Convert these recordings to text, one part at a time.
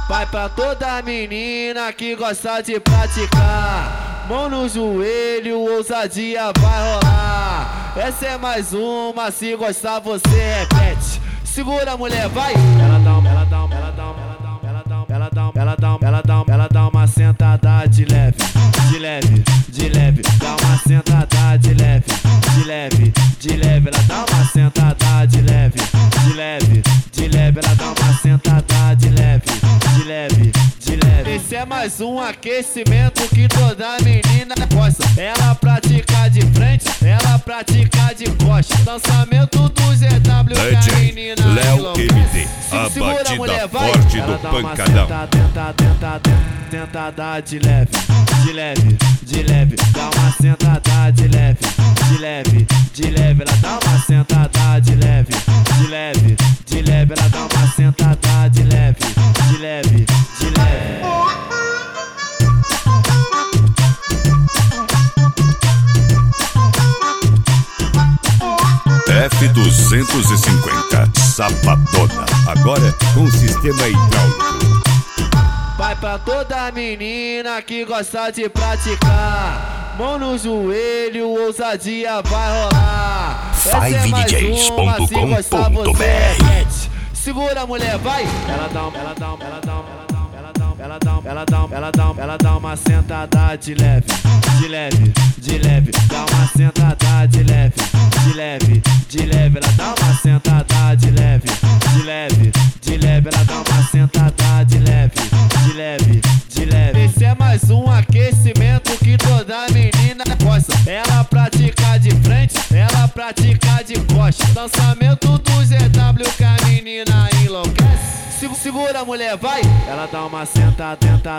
Vai pra toda menina que gosta de praticar. Mão no joelho, ousadia vai rolar. Essa é mais uma, se gostar você repete. Segura, mulher, vai. Ela dá uma sentada de leve, de leve, de leve. Dá uma sentada de leve, de leve, de leve. Ela dá uma sentada de leve, de leve, de leve. Ela dá uma sentada de leve, de leve, de leve. Esse é mais um aquecimento que toda menina gosta. Ela pratica de frente, ela pratica de costa. Lançamento do ZW que a menina Léo MD, a batida mulher, forte do pancadão. Sentada de leve, de leve, de leve. Dá uma sentada de leve, de leve, de leve. Ela dá uma sentada de leve, de leve, de leve. Ela dá uma sentada de leve, de leve, de leve. F250 Sapadona, agora com sistema hidráulico. Vai pra toda menina que gosta de praticar. Mão no joelho, ousadia vai rolar. FiveDJs.com.br. Segura, mulher, vai. Ela dá uma sentada de leve, de leve, de leve. Dá uma sentada de leve, de leve, de leve. Ela dá uma sentada de leve, de leve, de leve. Ela dá uma sentada de leve, de leve, de leve. Esse é mais um aquecimento que toda menina gosta. Ela pratica de frente, ela pratica de costa. Lançamento do ZW que a menina enlouquece. Segura, mulher, vai. Ela dá uma sentada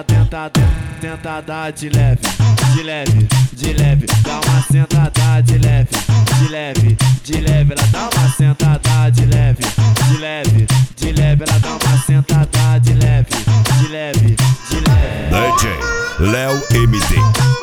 de leve, de leve, de leve. Dá uma sentada de leve, de leve, de leve. Ela dá uma sentada de leve, de leve, de leve. Ela dá uma sentada de leve, de leve, de leve. DJ Léo MD.